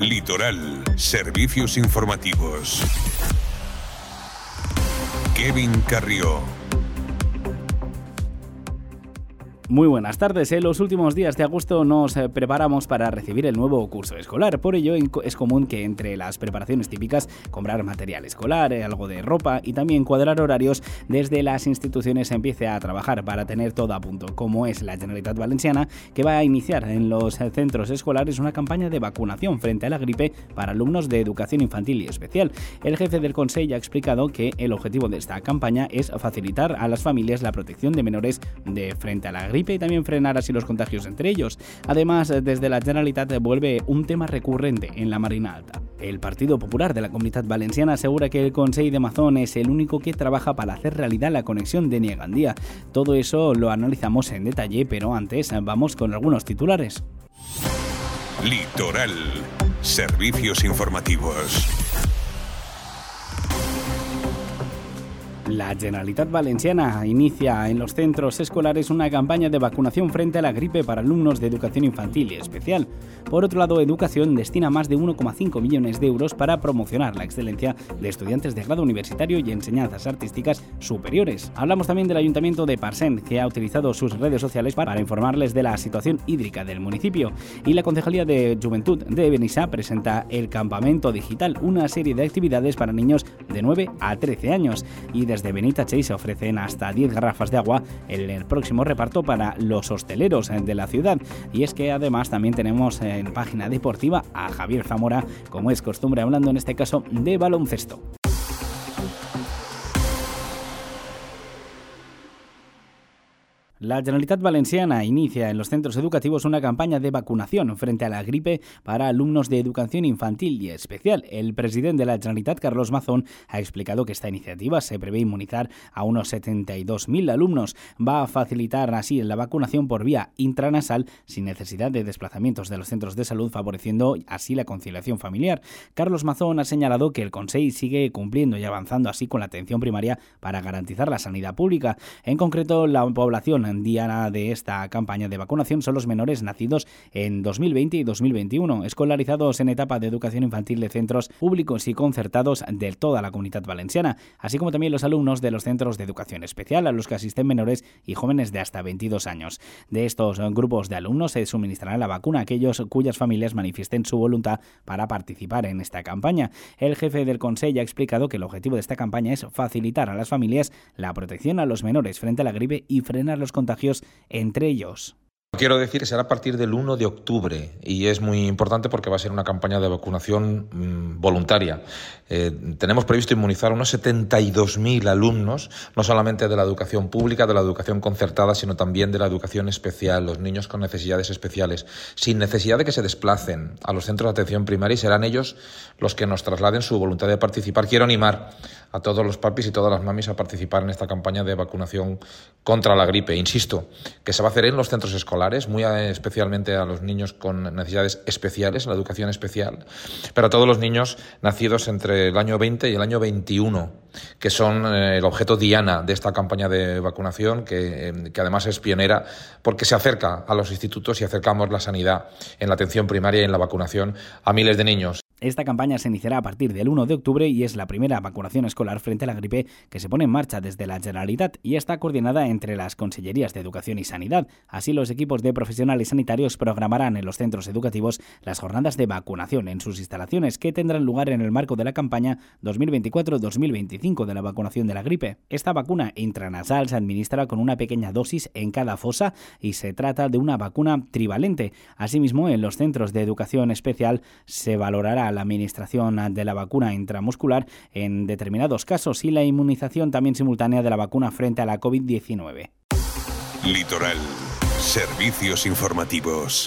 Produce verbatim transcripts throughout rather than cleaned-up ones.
Litoral, servicios informativos. Kevin Carrió. Muy buenas tardes. En los últimos días de agosto nos preparamos para recibir el nuevo curso escolar. Por ello es común que entre las preparaciones típicas comprar material escolar, algo de ropa y también cuadrar horarios desde las instituciones se empiece a trabajar para tener todo a punto, como es la Generalitat Valenciana, que va a iniciar en los centros escolares una campaña de vacunación frente a la gripe para alumnos de educación infantil y especial. El jefe del Consell ha explicado que el objetivo de esta campaña es facilitar a las familias la protección de menores de frente a la gripe y también frenar así los contagios entre ellos. Además, desde la Generalitat vuelve un tema recurrente en la Marina Alta. El Partido Popular de la Comunitat Valenciana asegura que el Consell de Mazón es el único que trabaja para hacer realidad la conexión de Denia-Gandía. Todo eso lo analizamos en detalle, pero antes vamos con algunos titulares. Litoral, servicios informativos. La Generalitat Valenciana inicia en los centros escolares una campaña de vacunación frente a la gripe para alumnos de educación infantil y especial. Por otro lado, Educación destina más de uno coma cinco millones de euros para promocionar la excelencia de estudiantes de grado universitario y enseñanzas artísticas superiores. Hablamos también del Ayuntamiento de Parcent, que ha utilizado sus redes sociales para informarles de la situación hídrica del municipio. Y la Concejalía de Juventud de Benissa presenta el Campamento Digital, una serie de actividades para niños de nueve a trece años. Y desde de Benítachez se ofrecen hasta diez garrafas de agua en el próximo reparto para los hosteleros de la ciudad. Y es que además también tenemos en página deportiva a Javier Zamora, como es costumbre, hablando en este caso de baloncesto. La Generalitat Valenciana inicia en los centros educativos una campaña de vacunación frente a la gripe para alumnos de educación infantil y especial. El presidente de la Generalitat, Carlos Mazón, ha explicado que esta iniciativa se prevé inmunizar a unos setenta y dos mil alumnos. Va a facilitar así la vacunación por vía intranasal sin necesidad de desplazamientos de los centros de salud, favoreciendo así la conciliación familiar. Carlos Mazón ha señalado que el Consell sigue cumpliendo y avanzando así con la atención primaria para garantizar la sanidad pública. En concreto, la población diana de esta campaña de vacunación son los menores nacidos en dos mil veinte y dos mil veintiuno, escolarizados en etapa de educación infantil de centros públicos y concertados de toda la Comunitat Valenciana, así como también los alumnos de los centros de educación especial, a los que asisten menores y jóvenes de hasta veintidós años. De estos grupos de alumnos se suministrará la vacuna a aquellos cuyas familias manifiesten su voluntad para participar en esta campaña. El jefe del Consell ha explicado que el objetivo de esta campaña es facilitar a las familias la protección a los menores frente a la gripe y frenar los contagios entre ellos. Quiero decir que será a partir del uno de octubre y es muy importante porque va a ser una campaña de vacunación mmm, voluntaria. Eh, tenemos previsto inmunizar a unos setenta y dos mil alumnos, no solamente de la educación pública, de la educación concertada, sino también de la educación especial, los niños con necesidades especiales, sin necesidad de que se desplacen a los centros de atención primaria y serán ellos los que nos trasladen su voluntad de participar. Quiero animar a todos los papis y todas las mamis a participar en esta campaña de vacunación contra la gripe. Insisto, que se va a hacer en los centros escolares, muy especialmente a los niños con necesidades especiales, la educación especial, pero a todos los niños nacidos entre el año veinte y el año veintiuno, que son eh, el objeto diana de esta campaña de vacunación, que, eh, que además es pionera porque se acerca a los institutos y acercamos la sanidad en la atención primaria y en la vacunación a miles de niños. Esta campaña se iniciará a partir del uno de octubre y es la primera vacunación escolar frente a la gripe que se pone en marcha desde la Generalitat y está coordinada entre las Consellerías de Educación y Sanidad. Así, los equipos de profesionales sanitarios programarán en los centros educativos las jornadas de vacunación en sus instalaciones que tendrán lugar en el marco de la campaña dos mil veinticuatro dos mil veinticinco de la vacunación de la gripe. Esta vacuna intranasal se administra con una pequeña dosis en cada fosa y se trata de una vacuna trivalente. Asimismo, en los centros de educación especial se valorará la administración de la vacuna intramuscular en determinados casos y la inmunización también simultánea de la vacuna frente a la covid diecinueve. Litoral, servicios informativos.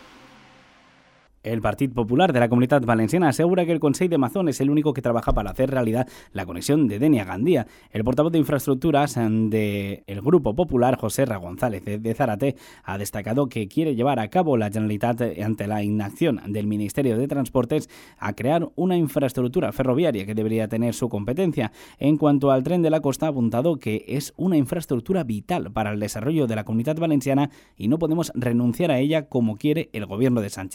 El Partit Popular de la Comunitat Valenciana asegura que el Consell de Mazón es el único que trabaja para hacer realidad la conexión de Denia-Gandía. El portavoz de Infraestructuras del Grupo Popular, José R. González de Zárate, ha destacado que quiere llevar a cabo la Generalitat, ante la inacción del Ministerio de Transportes, a crear una infraestructura ferroviaria que debería tener su competencia. En cuanto al tren de la costa, ha apuntado que es una infraestructura vital para el desarrollo de la Comunitat Valenciana y no podemos renunciar a ella como quiere el gobierno de Sánchez.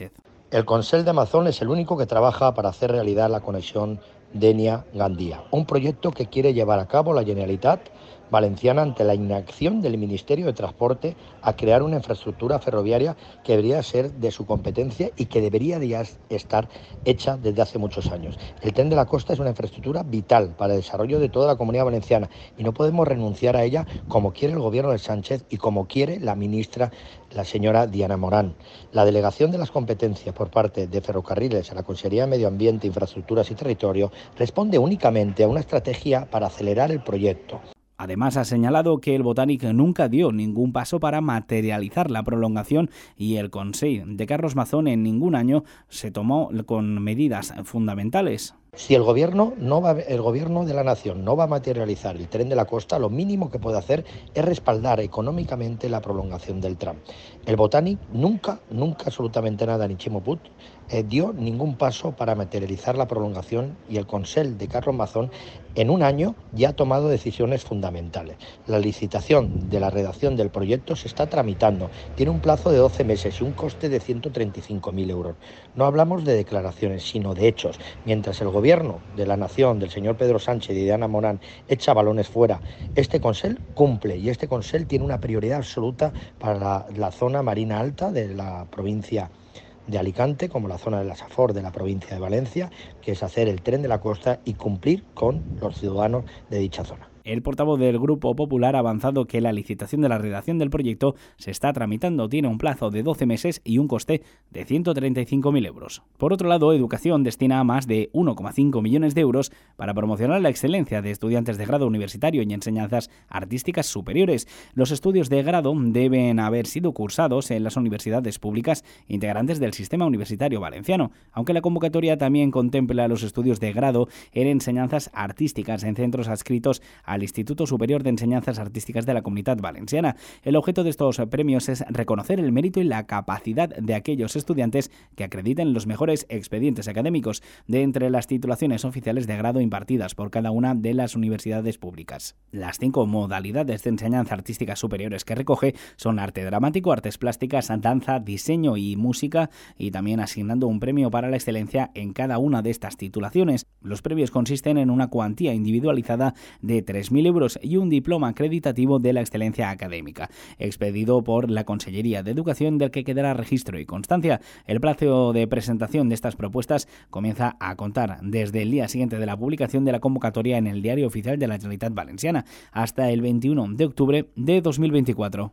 El Consell de Amazon es el único que trabaja para hacer realidad la conexión Dénia-Gandía, un proyecto que quiere llevar a cabo la Generalitat Valenciana ante la inacción del Ministerio de Transporte a crear una infraestructura ferroviaria que debería ser de su competencia y que debería ya estar hecha desde hace muchos años. El Tren de la Costa es una infraestructura vital para el desarrollo de toda la Comunidad Valenciana y no podemos renunciar a ella como quiere el gobierno de Sánchez y como quiere la ministra, la señora Diana Morán. La delegación de las competencias por parte de Ferrocarriles a la Consejería de Medio Ambiente, Infraestructuras y Territorio responde únicamente a una estrategia para acelerar el proyecto. Además, ha señalado que el Botànic nunca dio ningún paso para materializar la prolongación y el Consell de Carlos Mazón en ningún año se tomó con medidas fundamentales. Si el gobierno no va, el gobierno de la nación no va a materializar el Tren de la Costa, lo mínimo que puede hacer es respaldar económicamente la prolongación del tram. El Botànic nunca, nunca absolutamente nada, ni Ximo Puig, eh, dio ningún paso para materializar la prolongación y el Consell de Carlos Mazón en un año ya ha tomado decisiones fundamentales. La licitación de la redacción del proyecto se está tramitando, tiene un plazo de doce meses y un coste de ciento treinta y cinco mil euros. No hablamos de declaraciones, sino de hechos. Mientras el gobierno de la nación, del señor Pedro Sánchez y de Diana Morán, echa balones fuera, este Consell cumple y este Consell tiene una prioridad absoluta para la, la zona marina alta de la provincia de Alicante, como la zona de la Safor de la provincia de Valencia, que es hacer el Tren de la Costa y cumplir con los ciudadanos de dicha zona. El portavoz del Grupo Popular ha avanzado que la licitación de la redacción del proyecto se está tramitando, tiene un plazo de doce meses y un coste de ciento treinta y cinco mil euros. Por otro lado, Educación destina más de uno coma cinco millones de euros para promocionar la excelencia de estudiantes de grado universitario y enseñanzas artísticas superiores. Los estudios de grado deben haber sido cursados en las universidades públicas integrantes del sistema universitario valenciano, aunque la convocatoria también contempla los estudios de grado en enseñanzas artísticas en centros adscritos a al Instituto Superior de Enseñanzas Artísticas de la Comunitat Valenciana. El objeto de estos premios es reconocer el mérito y la capacidad de aquellos estudiantes que acrediten los mejores expedientes académicos de entre las titulaciones oficiales de grado impartidas por cada una de las universidades públicas. Las cinco modalidades de enseñanza artísticas superiores que recoge son arte dramático, artes plásticas, danza, diseño y música, y también asignando un premio para la excelencia en cada una de estas titulaciones. Los premios consisten en una cuantía individualizada de tres mil euros y un diploma acreditativo de la excelencia académica, expedido por la Consellería de Educación, del que quedará registro y constancia. El plazo de presentación de estas propuestas comienza a contar desde el día siguiente de la publicación de la convocatoria en el Diario Oficial de la Generalitat Valenciana hasta el veintiuno de octubre de dos mil veinticuatro.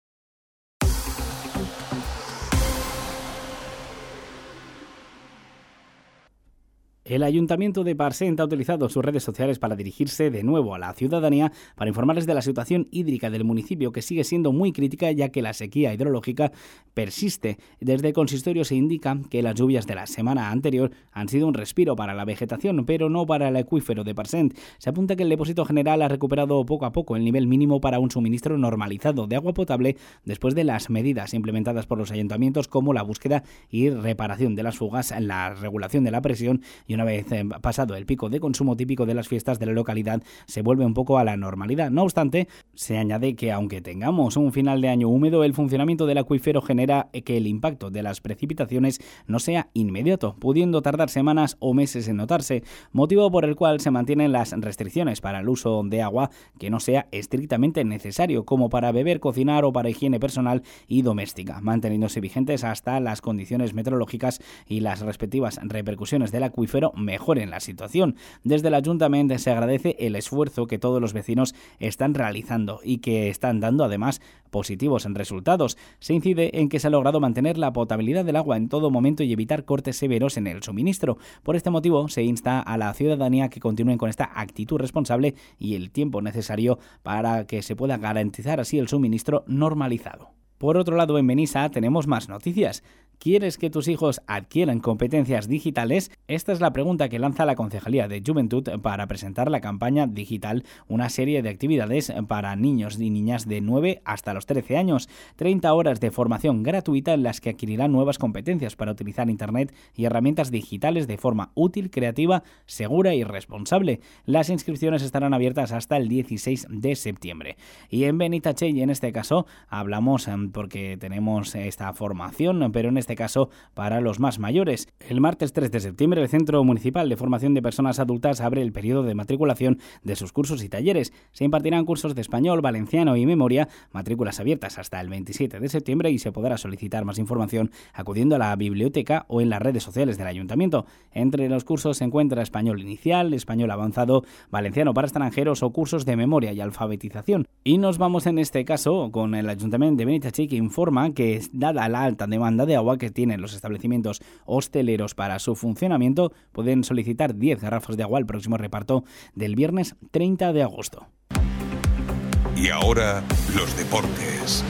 El Ayuntamiento de Parcent ha utilizado sus redes sociales para dirigirse de nuevo a la ciudadanía para informarles de la situación hídrica del municipio, que sigue siendo muy crítica ya que la sequía hidrológica persiste. Desde el consistorio se indica que las lluvias de la semana anterior han sido un respiro para la vegetación, pero no para el acuífero de Parcent. Se apunta que el depósito general ha recuperado poco a poco el nivel mínimo para un suministro normalizado de agua potable después de las medidas implementadas por los ayuntamientos, como la búsqueda y reparación de las fugas, la regulación de la presión, y una vez pasado el pico de consumo típico de las fiestas de la localidad se vuelve un poco a la normalidad. No obstante, se añade que aunque tengamos un final de año húmedo, el funcionamiento del acuífero genera que el impacto de las precipitaciones no sea inmediato, pudiendo tardar semanas o meses en notarse, motivo por el cual se mantienen las restricciones para el uso de agua que no sea estrictamente necesario, como para beber, cocinar o para higiene personal y doméstica, manteniéndose vigentes hasta las condiciones meteorológicas y las respectivas repercusiones del acuífero mejoren la situación. Desde el Ayuntamiento se agradece el esfuerzo que todos los vecinos están realizando y que están dando además positivos en resultados. Se incide en que se ha logrado mantener la potabilidad del agua en todo momento y evitar cortes severos en el suministro. Por este motivo se insta a la ciudadanía que continúen con esta actitud responsable y el tiempo necesario para que se pueda garantizar así el suministro normalizado. Por otro lado, en Benissa tenemos más noticias. ¿Quieres que tus hijos adquieran competencias digitales? Esta es la pregunta que lanza la Concejalía de Juventud para presentar la campaña digital, una serie de actividades para niños y niñas de nueve hasta los trece años, treinta horas de formación gratuita en las que adquirirán nuevas competencias para utilizar Internet y herramientas digitales de forma útil, creativa, segura y responsable. Las inscripciones estarán abiertas hasta el dieciséis de septiembre. Y en Benitatxell, en este caso, hablamos porque tenemos esta formación, pero en este este caso para los más mayores. El martes tres de septiembre el Centro Municipal de Formación de Personas Adultas abre el periodo de matriculación de sus cursos y talleres. Se impartirán cursos de español, valenciano y memoria, matrículas abiertas hasta el veintisiete de septiembre y se podrá solicitar más información acudiendo a la biblioteca o en las redes sociales del Ayuntamiento. Entre los cursos se encuentra español inicial, español avanzado, valenciano para extranjeros o cursos de memoria y alfabetización. Y nos vamos en este caso con el Ayuntamiento de Benitatxell, que informa que, dada la alta demanda de agua que tienen los establecimientos hosteleros para su funcionamiento, pueden solicitar diez garrafas de agua al próximo reparto del viernes treinta de agosto. Y ahora, los deportes.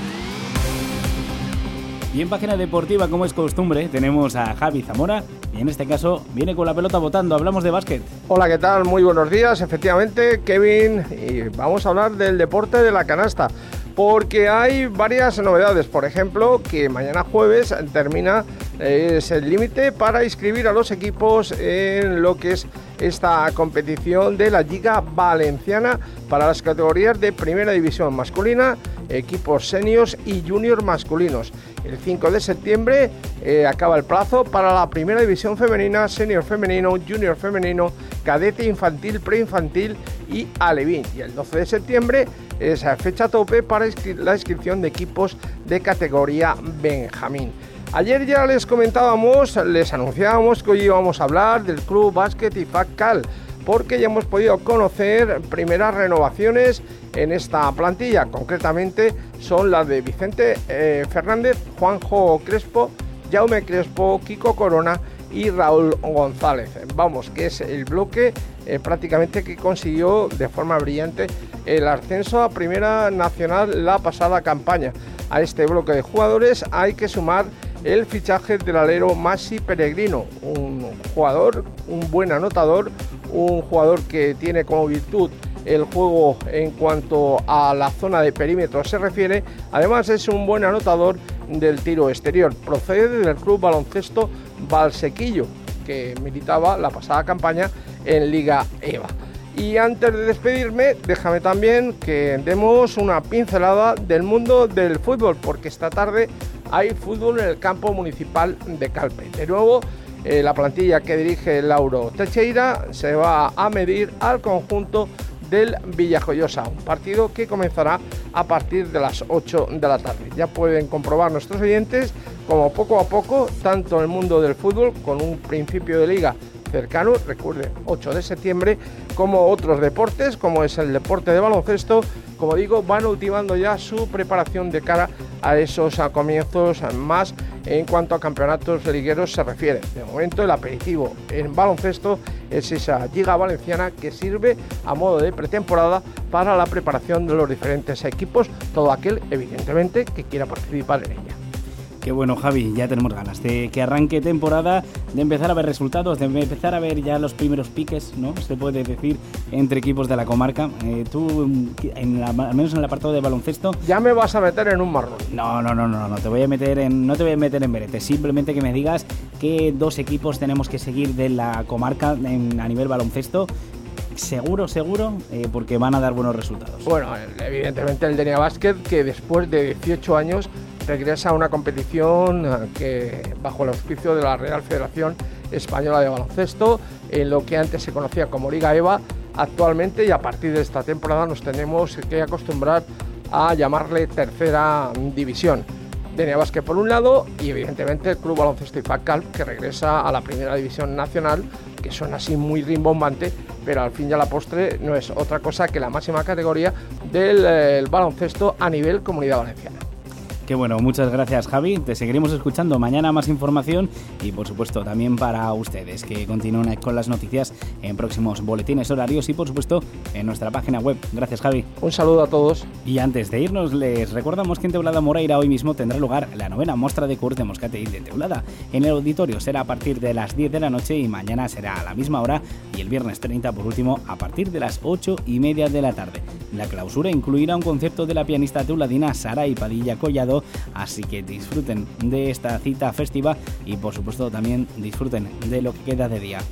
Y en página deportiva, como es costumbre, tenemos a Javi Zamora y en este caso viene con la pelota botando. Hablamos de básquet. Hola, ¿qué tal? Muy buenos días. Efectivamente, Kevin, y vamos a hablar del deporte de la canasta, porque hay varias novedades. Por ejemplo, que mañana jueves termina eh, es el límite para inscribir a los equipos en lo que es esta competición de la Liga Valenciana para las categorías de Primera División masculina, equipos seniors y junior masculinos. El cinco de septiembre eh, acaba el plazo para la Primera División femenina, senior femenino, junior femenino, cadete infantil, preinfantil y alevín. Y el doce de septiembre es fecha tope para la inscripción de equipos de categoría Benjamín. Ayer ya les comentábamos, les anunciábamos que hoy íbamos a hablar del Club Básquet IFAC-Cal, porque ya hemos podido conocer primeras renovaciones en esta plantilla. Concretamente son las de Vicente eh, Fernández, Juanjo Crespo, Jaume Crespo, Kiko Corona y Raúl González. Vamos, que es el bloque eh, prácticamente que consiguió de forma brillante el ascenso a Primera Nacional la pasada campaña. A este bloque de jugadores hay que sumar el fichaje del alero Masi Peregrino, un jugador, un buen anotador, un jugador que tiene como virtud el juego en cuanto a la zona de perímetro se refiere. Además es un buen anotador del tiro exterior. Procede del Club Baloncesto Valsequillo, que militaba la pasada campaña en Liga EVA. Y antes de despedirme, déjame también que demos una pincelada del mundo del fútbol, porque esta tarde hay fútbol en el campo municipal de Calpe. De nuevo, eh, la plantilla que dirige Lauro Teixeira se va a medir al conjunto del Villajoyosa, un partido que comenzará a partir de las ocho de la tarde. Ya pueden comprobar nuestros oyentes como poco a poco, tanto en el mundo del fútbol, con un principio de liga cercano, recuerden, ocho de septiembre, como otros deportes, como es el deporte de baloncesto, como digo, van ultimando ya su preparación de cara a esos a comienzos más en cuanto a campeonatos ligueros se refiere. De momento el aperitivo en baloncesto es esa Liga Valenciana que sirve a modo de pretemporada para la preparación de los diferentes equipos, todo aquel evidentemente que quiera participar en ella. Qué bueno, Javi, ya tenemos ganas de que arranque temporada, de empezar a ver resultados, de empezar a ver ya los primeros piques, ¿no? Se puede decir, entre equipos de la comarca. Eh, tú, en la, al menos en el apartado de baloncesto... Ya me vas a meter en un marrón. No, no, no, no, no te voy a meter en, no te voy a meter en verete. Simplemente que me digas qué dos equipos tenemos que seguir de la comarca en, a nivel baloncesto. Seguro, seguro, eh, porque van a dar buenos resultados. Bueno, evidentemente el Denia Basket, que después de dieciocho años regresa a una competición que bajo el auspicio de la Real Federación Española de Baloncesto, en lo que antes se conocía como Liga EVA, actualmente, y a partir de esta temporada nos tenemos que acostumbrar a llamarle Tercera División. Denia Basket por un lado y evidentemente el Club Baloncesto IFAC-Cal, que regresa a la Primera División Nacional, que suena así muy rimbombante, pero al fin y a la postre no es otra cosa que la máxima categoría del eh, baloncesto a nivel Comunidad Valenciana. Qué bueno, muchas gracias, Javi. Te seguiremos escuchando mañana más información y por supuesto también para ustedes que continúen con las noticias en próximos boletines horarios y por supuesto en nuestra página web. Gracias, Javi. Un saludo a todos. Y antes de irnos les recordamos que en Teulada Moreira hoy mismo tendrá lugar la novena muestra de Curs de Moscatell de Teulada. En el auditorio será a partir de las diez de la noche y mañana será a la misma hora y el viernes treinta por último a partir de las ocho y media de la tarde. La clausura incluirá un concierto de la pianista teuladina Saray Padilla Collado, así que disfruten de esta cita festiva y por supuesto también disfruten de lo que queda de día.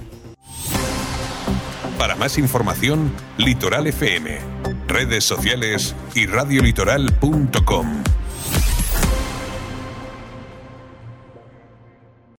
Para más información, Litoral F M, redes sociales y radiolitoral punto com.